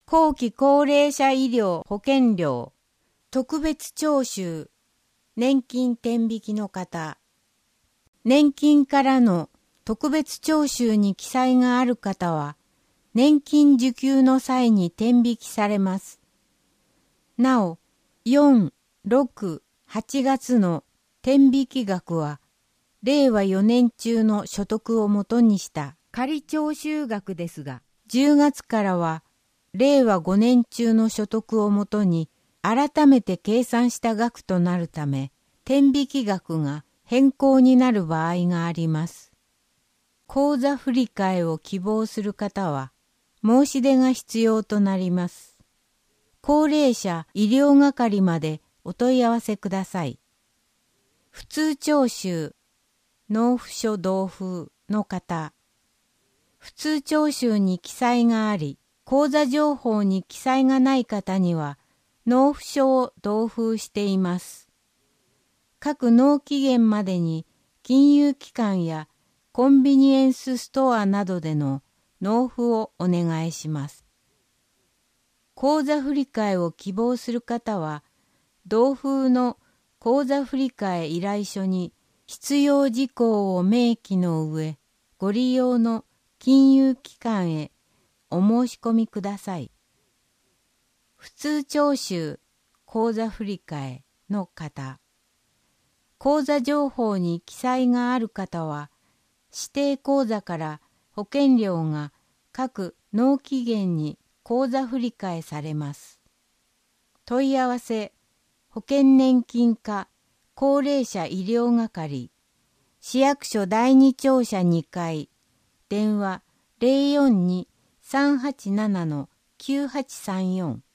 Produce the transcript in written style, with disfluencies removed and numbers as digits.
後期高齢者医療保険料、特別徴収、年金天引きの方。年金からの特別徴収に記載がある方は、年金受給の際に天引きされます。なお、4、6、8月の天引き額は、令和4年中の所得をもとにした仮徴収額ですが、10月からは、令和5年中の所得をもとに改めて計算した額となるため、天引き額が変更になる場合があります。口座振替を希望する方は、申し出が必要となります。高齢者医療係までお問い合わせください。普通徴収、納付書同封の方。普通徴収に記載があり、口座情報に記載がない方には、納付書を同封しています。各納期限までに金融機関やコンビニエンスストアなどでの納付をお願いします。口座振替を希望する方は、同封の口座振替依頼書に必要事項を明記の上、ご利用の金融機関へお申し込みください。普通徴収、口座振替の方。口座情報に記載がある方は、指定口座から保険料が各納期限に口座振替されます。問い合わせ、保険年金課高齢者医療係、市役所第二庁舎2階、電話 042-387-9834